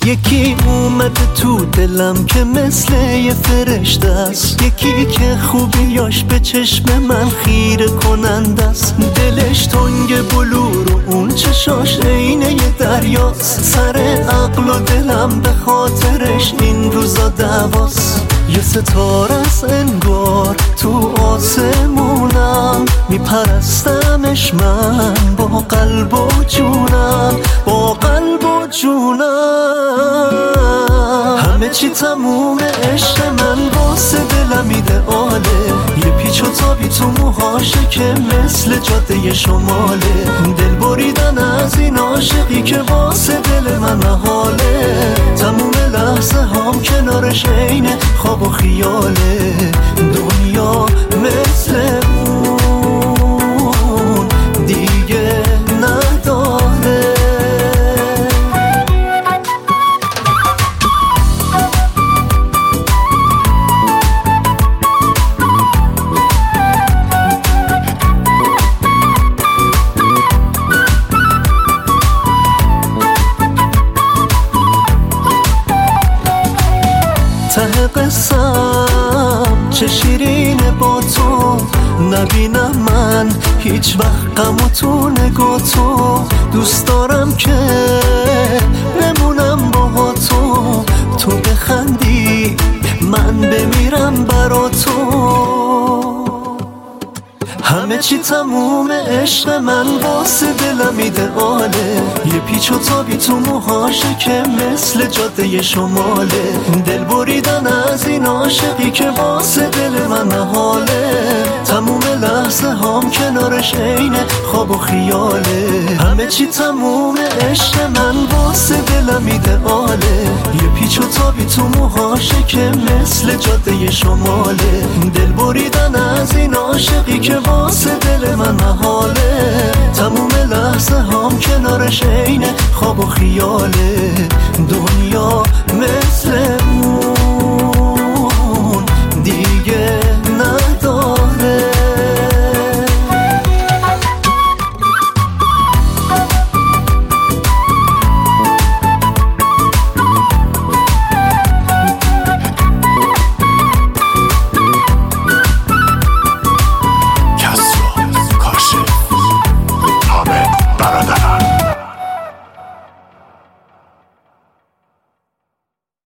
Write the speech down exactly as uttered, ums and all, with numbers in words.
یکی اومده تو دلم که مثل یه فرشته است، یکی که خوبیاش به چشم من خیره کننده است. دلش تنگ بلور و اون چشاش عینه یه دریاست، سر عقل و دلم به خاطرش این روزا دعواست. یه ستاره است انگار تو آسمونم، میپرستمش من با قلب و جونم، با قلب و جونم. همه چی تمومه، عشق من واسه دلم ایدئاله، یه پیچ و تابی تو موهاشه که مثل جاده شماله. دل بریدن از این عاشقی که واسه دل من محاله، تموم لحظه هم کنارش عین خواب و خیاله. دنیا مثل اون دیگه نداره. ته قسم چه شیرینه با تو، نبینم من هیچ وقت غم و تو نگاه تو. دوست دارم که بمونم با تو، تو بخندی من بمیرم برا تو. همه چی تمومه، عشق من واسه دلم ایدئاله، یه پیچ و تابی تو موهاشه که مثل جاده شماله. دل بریدن از این عاشقی که واسه دل من محاله، تموم لحظه هم کنارش عین خواب و خیاله. همه چی تمومه، عشق من واسه دلم ایدئاله، یه پیچ و تابی تو موهاشه که مثل جاده شماله. دل بریدن از این عاشقی که واسه دل من محاله، تموم لحظه هم کنارش عین خواب و خیاله.